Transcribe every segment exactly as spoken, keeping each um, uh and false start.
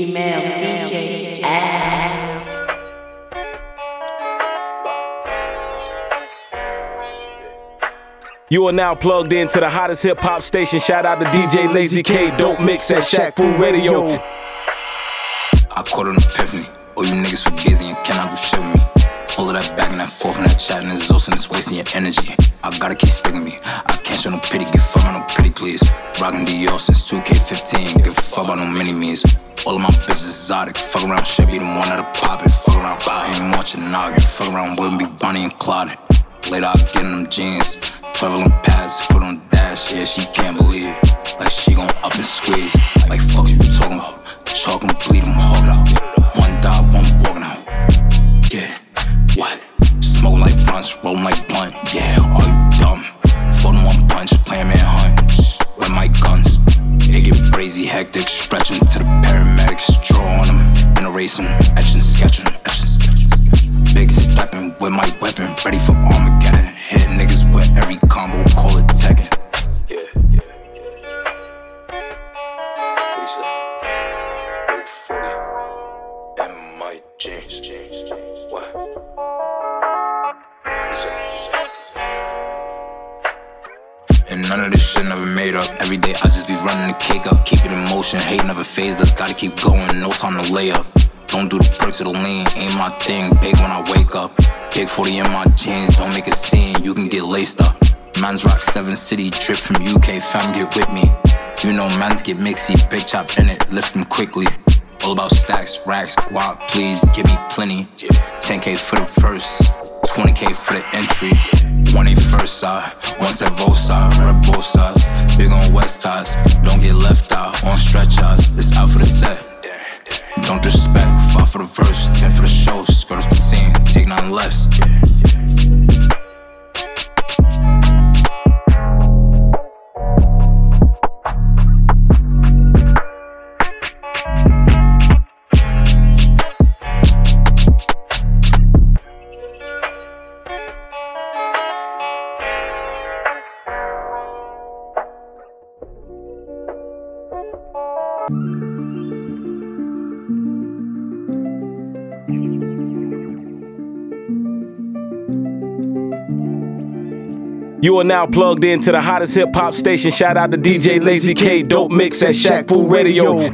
Female D J Al. You are now plugged into the hottest hip hop station. Shout out to D J Lazy K, Dope Mix at Shaq Fu Radio. I caught an epiphany. All you niggas for busy and cannot do shit with me. All of that back and that forth and that chatting is exhausting, it's wasting your energy. I gotta keep sticking me. I can't show no pity, give fuck about no pity, please. Rockin' Dior since two K fifteen, give a fuck about no mini me's. All of my bitches exotic, fuck around, shit be the one that'll pop it. Fuck around, I ain't watching noggin. Fuck around, wouldn't be Bonnie and Clyde. Later I get in them jeans, twelve on pads, foot on dash, yeah, she can't believe it. Like she gon' up and squeeze. Like fuck you talking about? Chalk and bleed, I'm hogging out. One dog, one walking out. Yeah, what? Smoking like blunts, rolling like blunt. Yeah, are you dumb? Folding one punch, playing man hunt. With my guns, they get crazy, hectic. Stretch them to the paramedics, draw on them, and erase them. Etch and sketch them, etch and sketch them. Big stepping with my weapon, ready for Armageddon. Hit niggas with every combo, call it Tekken. Yeah, yeah, yeah. What he say? Big forty, and my jeans, jeans, jeans. What? What he say? What he say? What he say? And none of this shit never made up. Every day I just be running the cake up, keep it in motion. Hate never phased us, gotta keep going, no time to lay up. Don't do the perks of the lean, ain't my thing. Big when I wake up. Big forty in my jeans, don't make a scene, you can get laced up. Mans rock seven city, drip from U K, fam get with me. You know mans get mixy, big chop in it, lift them quickly. All about stacks, racks, guap, please give me plenty. ten K for the first, twenty K for the entry. One ain't first side, one set both sides, rep both sides. Big on west ties, don't get left out, on stretch eyes, it's out for the set. Don't disrespect, five for the verse, ten for the show, skirt off the scene, take none less. Yeah, yeah. You are now plugged into the hottest hip hop station. Shout out to D J Lazy K, Dope Mix at Shaq Fu Radio.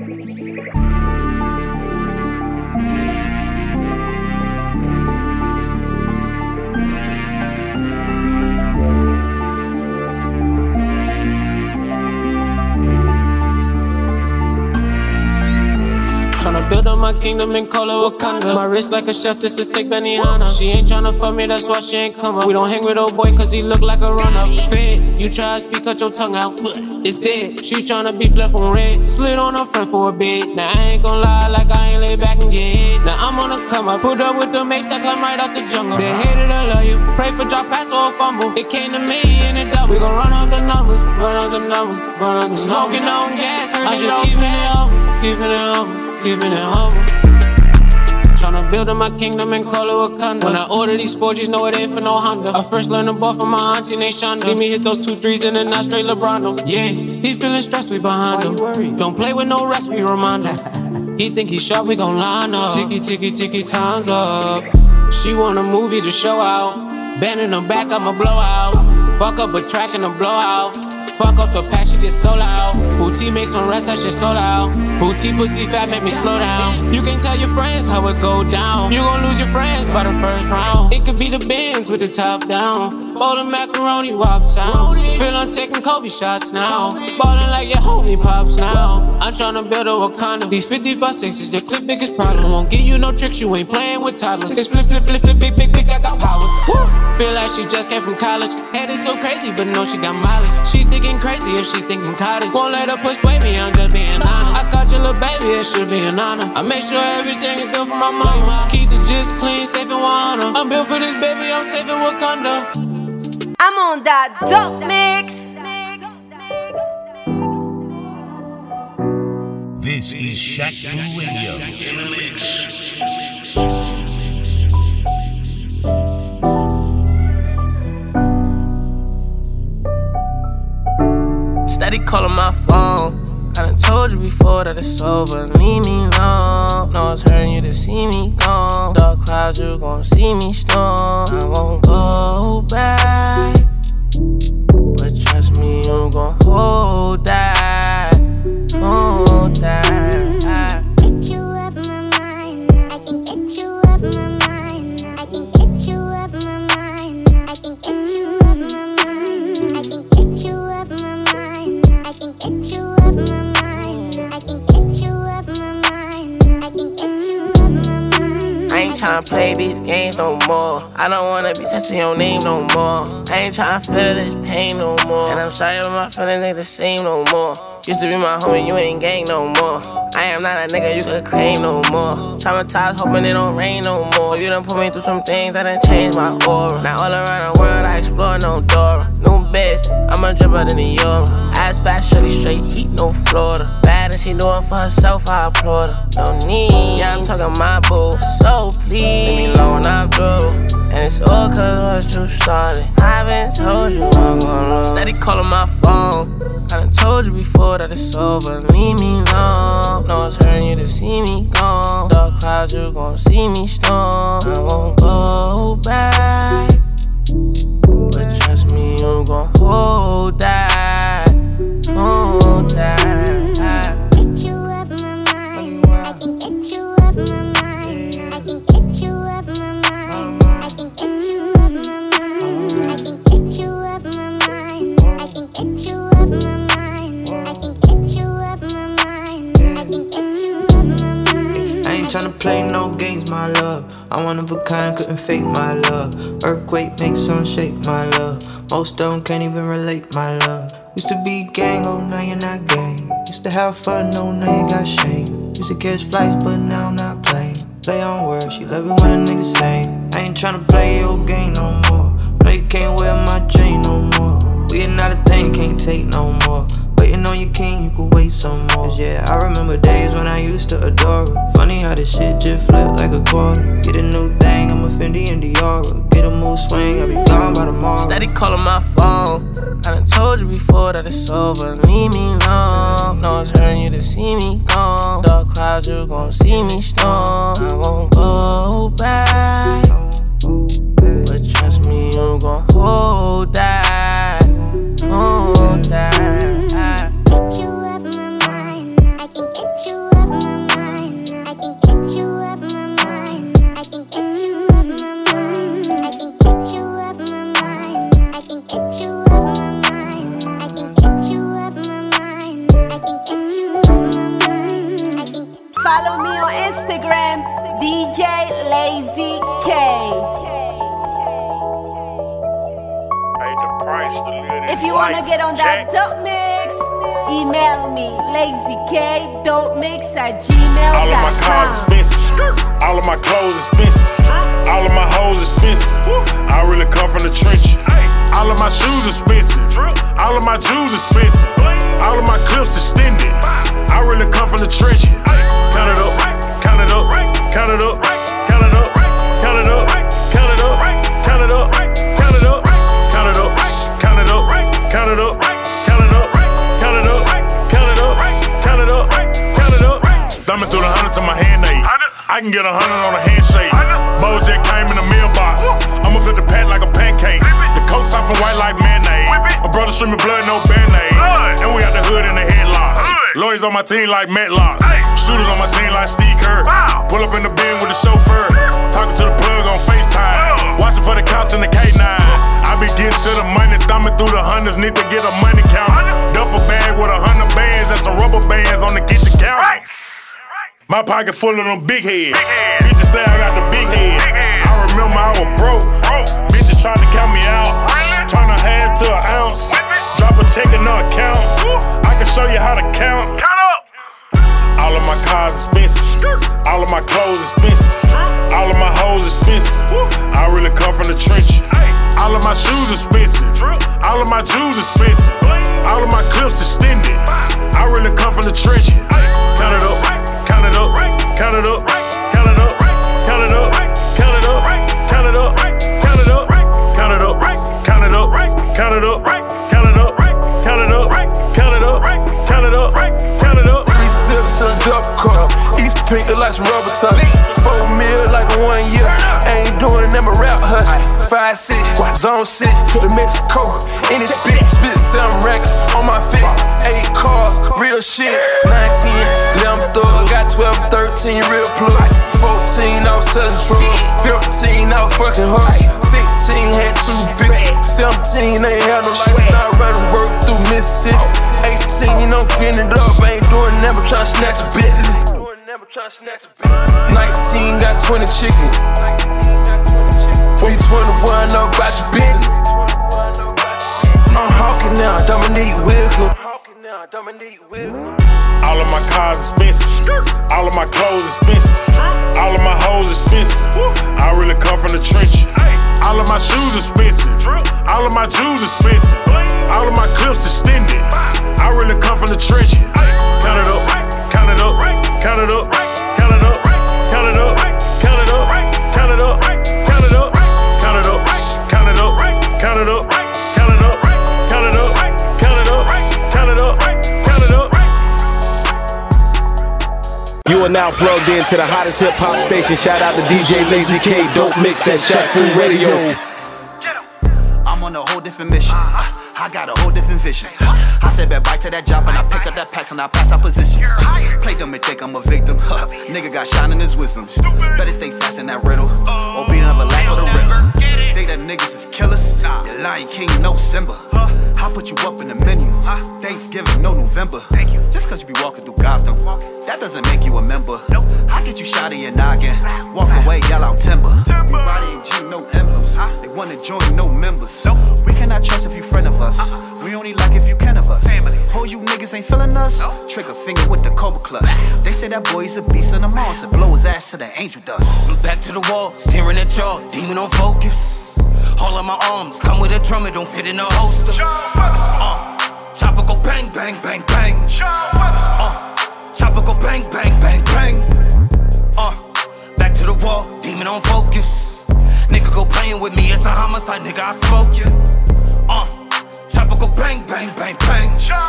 Tryna build up my kingdom and call it Wakanda. My wrist like a chef, this is steak Benihana. She ain't tryna fuck me, that's why she ain't come up. We don't hang with old boy cause he look like a run-up. Fed, you try to speak, cut your tongue out, it's dead. She tryna be left on red, slid on her friend for a bit. Now I ain't gon' lie like I ain't lay back and get hit. Now I'm on the come up, put up with the mates that climb right out the jungle. They hated, I love you, pray for drop pass or a fumble. It came to me and it double. We gon' run out the numbers, run out the numbers, run out the numbers. Smoking on gas, I just keep it humble, keeping it humble. Keeping it humble. Tryna build up my kingdom and call it Wakanda. When I order these four G's, no it ain't for no Honda. I first learned the ball from my auntie named Shonda. See me hit those two threes and then I straight LeBron them. Yeah, he feeling stressed, we behind him. Don't play with no rest, we remind him. He think he sharp, we gon' line up. Ticky, ticky, ticky, time's up. She want a movie to show out. Bend in the back, I'ma blow out. Fuck up a track and a blowout. Fuck up the pack, she get so loud. Booty make some rest, that shit so loud. Booty pussy fat, make me slow down. You can't tell your friends how it go down. You gon' lose your friends by the first round. It could be the Benz with the top down. Bowling macaroni, wop sound. Feel I'm taking Kobe shots now. Ballin' like your homie pops now. I'm tryna build a Wakanda. These fifty-five sixes, the clip biggest problem. Won't give you no tricks, you ain't playing with toddlers. It's flip, flip, flip, flip, big, big, big, I got powers. Woo. Feel like she just came from college. Head is so crazy, but no, she got mileage. She thinking crazy if she thinking cottage. Won't let her persuade me, I'm just being honest. I caught your little baby, it should be an honor. I make sure everything is good for my mama. Keep the gist clean, safe and water. I'm built for this baby, I'm safe in Wakanda. I'm on that dope mix. This is Shaq Fu Radio. Steady calling my phone. I done told you before that it's over, leave me alone. to see me gone. Dark clouds, you gon' see me storm. I won't go back, but trust me, you gon' hold that, hold that. Get you up my mind, I can get you up my mind, I can get you up my mind, I can get you up my mind, I can get you up my mind, I can get you up my mind, I can get you up my mind, I can get you up my mind. I ain't tryna play these games no more. I don't wanna be touching your name no more. I ain't tryna feel this pain no more. And I'm sorry, but my feelings ain't the same no more. Used to be my homie, you ain't gang no more. I am not a nigga you could claim no more. Traumatized, hoping it don't rain no more. You done put me through some things that done changed my aura. Now all around the world I explore no door. New bitch, I'm a dripper than the Euro. Ass fast, shorty straight heat, no Florida. Bad and she doing for herself, I applaud her. No need, yeah, I'm talking my boo. So please, leave me alone, I'm through. And it's all cause what you started. I haven't told you I'm gonna steady calling my phone. I done told you before that it's over. Leave me alone. No one's hurting you to see me gone. Dark clouds, you gon' see me storm. I won't go back, but trust me, you gon' hold that, hold that. Get you up my mind, I can get you up my mind, I can get you up my mind, I can get you up my mind, I can get you up my mind, I can get you up my mind, I can get you up my mind, I can get you up my mind. I ain't tryna play no games, my love. I'm one of a kind, couldn't fake my love. Earthquake makes some shake, my love. Most of them can't even relate, my love. Used to be gang, oh now you're not gang. Used to have fun, oh now you got shame. Used to catch flights, but now I'm not playing. Play on words, she love it when a nigga sing. I ain't tryna play your game no more. No, you can't wear my chain no more. We are not a thing, can't take no more. Waiting on your king, you can wait some more. Cause yeah, I remember days when I used to adore her. Funny how this shit just flipped like a quarter. Get a new thing, I'm a Fendi and Diora. Get a mood swing, I'll be gone by tomorrow. Steady calling my phone. I done told you before that it's over. Leave me alone. No one's hurting you to see me gone. Dark clouds, you gon' see me storm. I won't go back, but trust me, you gon' hold that, hold that. Get you up my mind, I can get you up my mind, I can get you up my mind, I can get you up my mind, I can get you up my mind, I can get you up my mind, I can get you up my mind, I can get you up my mind, I can. Follow me on Instagram, D J Lazy K. If you wanna get on that dope mix, email me lazykdopemix at gmail dot com. All of my cars expensive, all of my clothes expensive, all of my hoes expensive. I really come from the trenches. All of my shoes expensive, all of my jewels expensive, all of my clips extended. I really come from the trenches. Count it up, count it up, count it up, count it up, count it up, count it up, count it up, count it up, count it up, count it up, count it up, count it up, count it up, count it up, count it up, count it up. Thumbing through the hundred to my hand aid. I can get a hundred on a handshake. Bojack came in the mailbox. I'ma flip the pat like a pancake. The coat soft and white like mayonnaise. My brother streaming blood, no band-aid. And we got the hood in the headlock. Lawyers on my team like Matlock. Shooters on my team like Steve Kerr. Pull up in the bin with the chauffeur. Talking to the plug on FaceTime. Watching for the cops in the K nine. I be getting to the money, thumbing through the hundreds. Need to get a money count. Duffel bag with a hundred bands and some rubber bands on the kitchen counter. My pocket full of them big heads. Bitches say I got the big head. I remember I was broke. Bitches tried to count me out. Turn a half to an ounce. Drop a check in the account. I can show you how to count. All of my cars expensive. All of my clothes expensive. All of my hoes expensive. I really come from the trenches. All of my shoes expensive. All of my jewels expensive. All of my clips extended. I really come from the trenches. Count it up, count it up, count it up, count it up, count it up, count it up, count it up, count it up, count it up, count it up, count it up, count it up, count it up, count it up, count it up, count it up. Three sips of a duck cup. East pink look like some rubber tongue. Four mil like a one year. Ain't doing them a rap hustle. Five six, zone six, to Mexico. In this bitch, spit seven racks on my feet. Eight cars, real shit. Nineteen, limb thug. Got twelve, thirteen, real plug. Fourteen, I was selling drugs. Fifteen, I was fucking hard. Sixteen, had two bitches. Seventeen, ain't had no life. Started running work through Mississippi. Eighteen, I'm getting it up. Ain't doing never tryna snatch a bit. Nineteen, got twenty chickens. We twenty-one, know about your business. I'm hawking now, Dominique Wilkins. All of my cars expensive. All of my clothes expensive. All of my hoes expensive. I really come from the trenches. All of my shoes expensive. All of my jewels expensive. All of my clips extended. I really come from the trenches. Count it up, count it up, count it up, count it up, count it up, count it up, count it up, count it up, count it up, count it up, count it up, count it up, count it up, count it up, count it up, count it up. You are now plugged into the hottest hip hop station. Shout out to D J Lazy K, Dope Mix at Shaq Fu Radio. I'm on a whole different mission. I got a whole different vision. I said back back to that job and I pick up that packs and I pass out positions. Play dumb and think I'm a victim. Huh. Nigga got shine in his wisdom. Better think fast in that riddle. Or beat another laugh for the riddle. Think that niggas is killers. The Lion King, no Simba. I put you up in the menu. Thanksgiving, no November. Just cause you be walking through Gotham, that doesn't make you a member. I get you shot in your noggin. Walk away, yell out timber. We riding G, no emblems. They wanna join, no members. We cannot trust if you friend of us. We only like if you can of us. Oh, you niggas ain't feeling us? Trigger finger with the Cobra clutch. They say that boy is a beast and a monster. Blow his ass to the angel dust. I'm back to the wall, staring at y'all, demon on focus. All of my arms come with a drum, it don't fit in a holster. Uh, chopper go bang, bang, bang, bang. Uh, chopper go bang, bang, bang, bang. Uh, back to the wall, demon on focus. Nigga go playing with me, it's a homicide, nigga, I smoke you. Uh, chopper go bang, bang, bang, bang.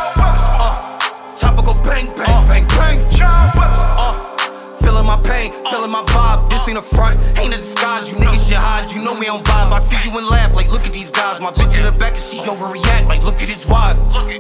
Uh, chopper go bang, bang, bang, bang. Uh, feeling my pain, feeling my vibe. This ain't a front, ain't a disguise. You niggas should hide, you know me on vibe. I see you and laugh like, look at these guys. My bitch in the back and she overreact like, look at his wife.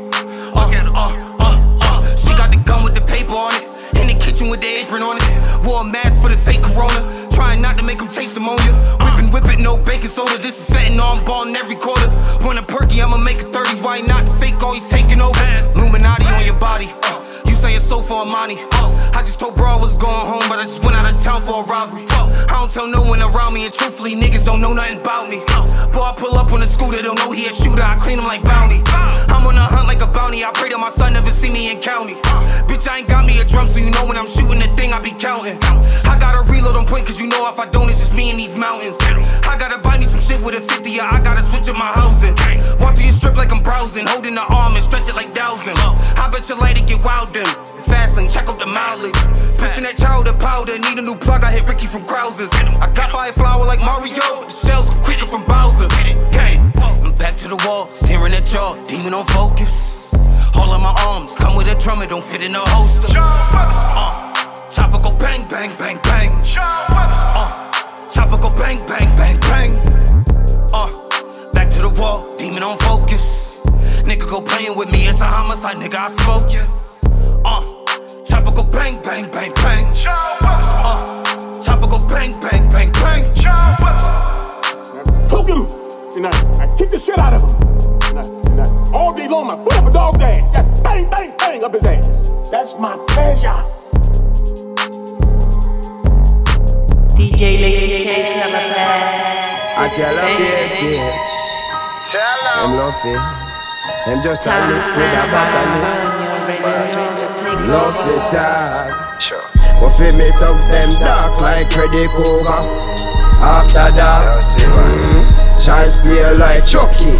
Uh, uh, uh, uh. She got the gun with the paper on it. In the kitchen with the apron on it. Wore a mask for the fake corona. Trying not to make them taste ammonia. Whippin', whip it, no baking soda. This is fentanyl, I'm ballin' every quarter. Want a perky, I'ma make a thirty. Why not? The fake always taking over. Illuminati on your body. Uh, you say it's so for Amani. Uh, I just told bro I was going home, but I just went out of town for a robbery. Uh, I don't tell no one around me, and truthfully, niggas don't know nothing about me. Uh, boy, I pull up on the scooter, don't know he a shooter. I clean him like bounty. I'm on a hunt like a bounty. I pray that my son never see me in county. Uh, bitch, I ain't got me a drum, so you know when I'm shooting the thing, I be counting. I gotta reload on point, cause you know if I don't, it's just me in these mountains. I gotta buy me some shit with a fifty, or I gotta switch up my housing. Walk through your strip like I'm browsing, holding the arm and stretch it like dowsing. I bet your light it get wild then. Fastlane, check out the mileage. Pushing that child to powder, need a new plug, I hit Ricky from Krauser's. I got fire flower like Mario, the shells quicker from Bowser. Gang, I'm back to the wall, staring at y'all, demon on focus. All of my arms come with a drum, it don't fit in a holster. Uh, chopper go bang, bang, bang, bang. Uh, chopper go bang, bang, bang, bang. Uh, back to the wall, demon on focus. Nigga go playing with me, it's a homicide, nigga, I smoke you. Uh, chopper go bang, bang, bang, bang. Uh, chopper go bang, bang, bang, bang. Took him, and I, I kicked the shit out of him. And I, and I, all day long, I put up a dog's ass. Just bang, bang, bang up his ass. That's my pleasure. D J Lazy K, I tell her bitch, I'm love it. I'm just a lick with a back on it. Love it, dog. But for me thugs them dark like Freddy Krueger. After that, mm, chance play like Chucky.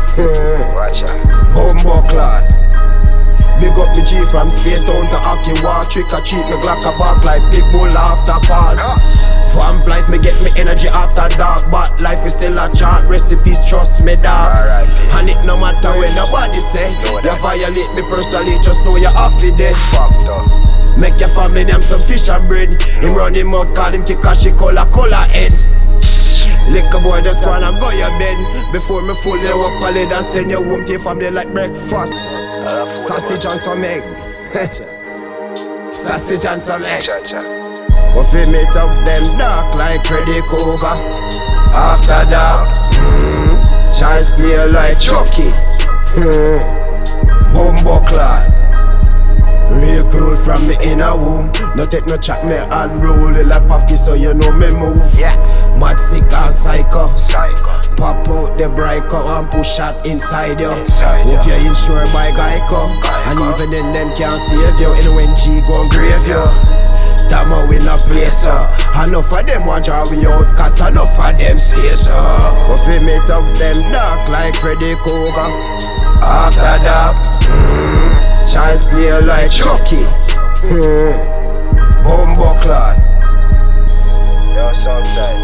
Bumbo clad. Big up me G from Spain town to Aki. Walk trick or treat me Glock a bark like Pitbull after pass. Vamp life, me get me energy after dark. But life is still a chant, recipes, trust me dog. And it no matter when nobody say. You violate me personally, just know you're off it dead. Make your family name some fish and bread. Him run him out, call him Kikashi Cola Cola head. Liquor boy just go and go your bed. Before me full you up a lid and send you home to your family like breakfast. Sausage and some egg. Sausage and some egg. But for me thugs them dark like Freddy Krueger. After dark, mm, chance play like Chucky. mm, Bumbo clad. Real cool from me inner womb. No take no chat, me unroll like Pocky so you know me move. Yeah. Mad sick and psycho. Psycho. Pop out the breaker and push shot inside you. Inside Hope you. You're insured by Geico. Geico. And even then them can't save you. And when G gon' grave you, damn I will not play so. Enough of them want draw we out, cause enough of them stay so. But for me thugs them dark like Freddy Krueger. After dark, mm, chance play like Chucky. mm, Bumbo clad. Yo, Southside.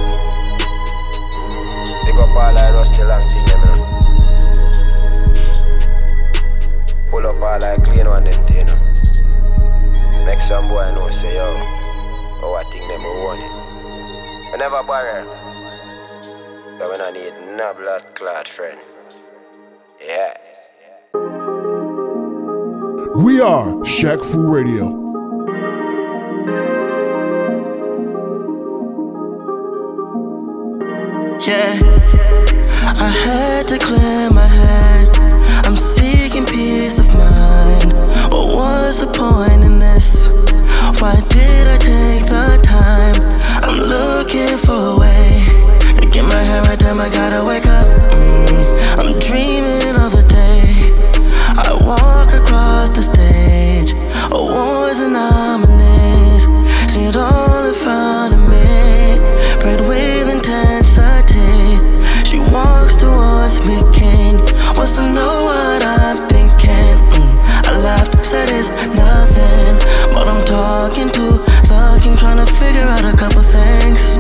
Pick up all like Rusty Long thing, you know. Pull up all like clean one them thing, you know. Make some boy know, say yo, oh I think them will want it. We never borrow, so we don't need no blood clot friend. Yeah. We are Shaq Fu Radio. Yeah, I had to clear my head. I'm seeking peace of mind. What was the point in this? Why did I take the time? I'm looking for a way to get my head right down. I gotta wake up. mm, I'm dreaming of the day I walk across the stage. Awards and nominees, see it all in front of me. Prayed with intensity. She walks towards me, king. Wants to know what I'm thinking. mm, I laughed, said it's nothing, but I'm talking to the king, trying to figure out a couple things.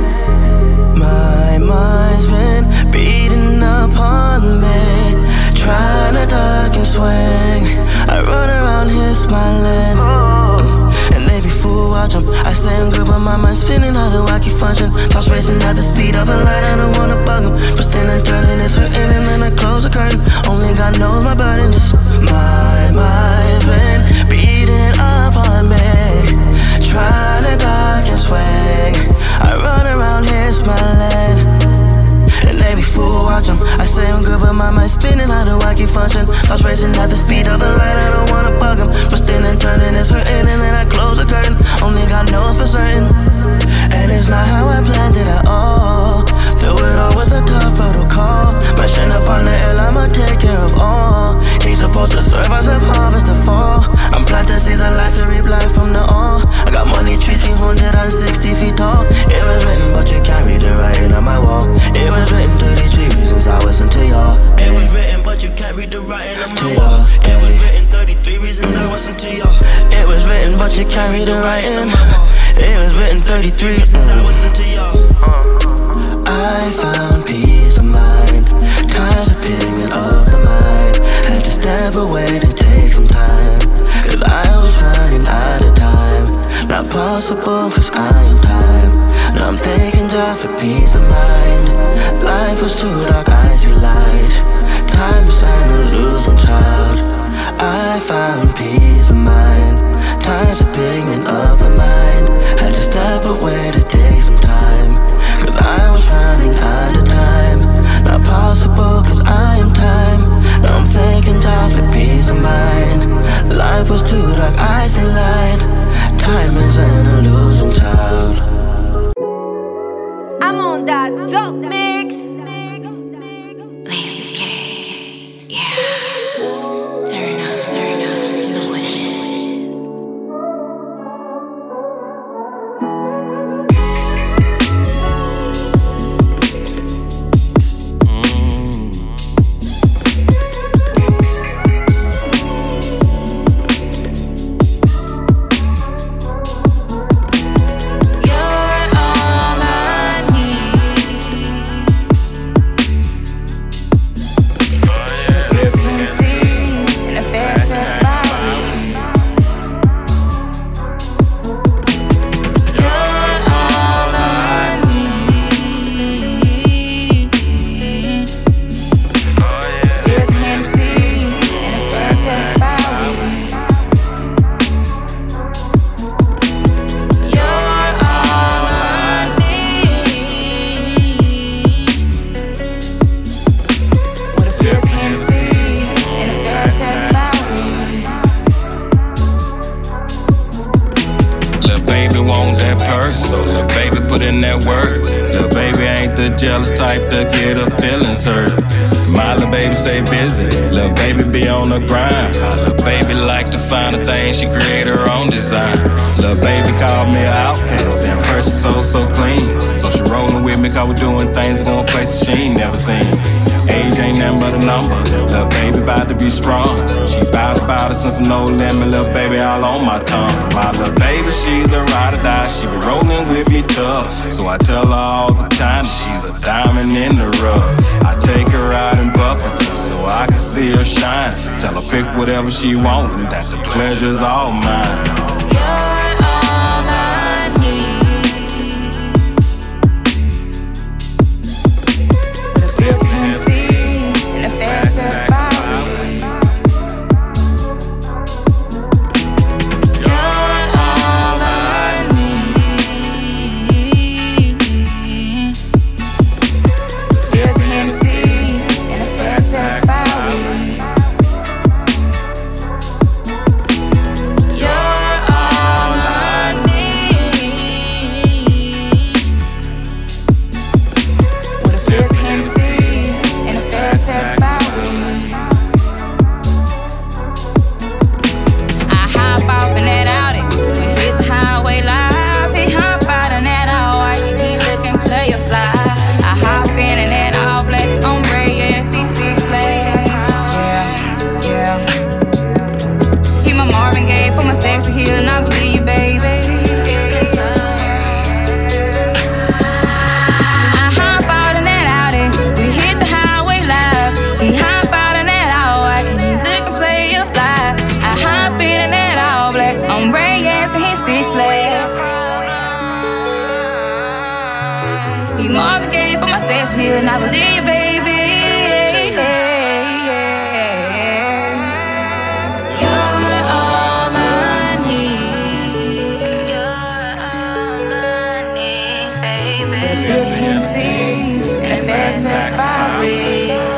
My mind's been beating upon me, trying to duck and swing. I run around here smiling, mm, and they be fool watch 'em. I say I'm good, but my mind's spinning. How do I keep functioning? Thoughts racing at the speed of a light. I don't wanna bug 'em. Twisting and turning, it's hurting, and then I close the curtain. Only God knows my burdens. My mind's been beating upon me, trying to duck and swing. I run around here smiling, and they be fool watch 'em. I say I'm good, but my mind's spinning. How do I keep functioning? Thoughts racing at the speed of a light. I don't wanna bug 'em. Twisting and turning, it's hurting, and then I close the curtain. Only God knows for certain, and it's not how I planned it at all. Through it all with a tough protocol. Mashing up on the hill, I'ma take care of all. He's supposed to serve as a harvest to fall. I'm planting seeds of life to reap life from the all. I got money trees one hundred sixty feet tall. It was written, but you can't read the writing on my wall. It was written thirty-three reasons I listen to y'all. It was written, but you can't read the writing on my wall. It was written thirty-three reasons I listen to y'all. It was written, but you can't read the writing. It was written thirty-three reasons I listen to y'all. I found peace of mind, tired of pigment of the mind. Had to step away to take some time, cause I was running out of time. Not possible cause I am time. Now I'm thanking God for peace of mind. Life was too dark, I see light. Time spent a losing child. I found peace of mind, tired of pigment of the mind. Had to step away to take some time, cause I was running out of time. Not possible cause I am time. Now I'm thanking God for peace of mind. Life was too dark, I see light. Time is an illusion child. I'm on that dope mix. Lazy K, yeah. Turn up, turn up, you know what it is. first, so little baby put in that work. Little baby ain't the jealous type to get her feelings hurt. My little baby stay busy, little baby be on the grind. My little baby like to find a thing, she create her own design. Little baby called me an outcast, and first she so, so clean. So she rolling with me cause we doing things going places she ain't never seen. Age ain't nothing but a number, little baby bout to be sprung. She bout about it since I'm no limit, little baby all on my tongue. My little baby, she's a ride or die, she be rolling with me tough. So I tell her all the time that she's a diamond in the rough. I take her out in Buffalo so I can see her shine. Tell her pick whatever she want and that the pleasure's all mine. Here and I believe, baby. Just say, yeah. You're all I need. You're all I need, baby. With a fifth Hennessy and a fast Fire.